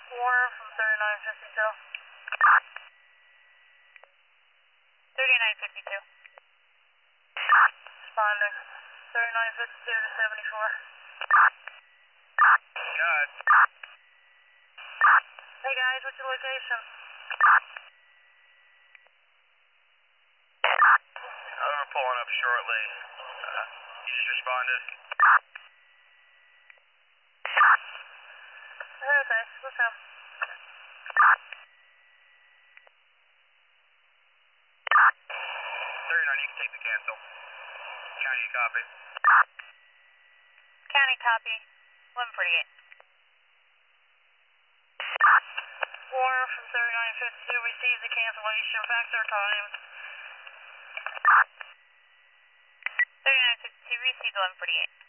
Warren from 3952. 3952. Responding. 3952 to 74. God. Hey guys, what's your location? We're pulling up shortly. You just responded. Okay, what's up? 39, you can take the cancel. County, copy. County copy. 148. Warren from 3952 receives the cancellation. Facts are timed. 3952 received 148.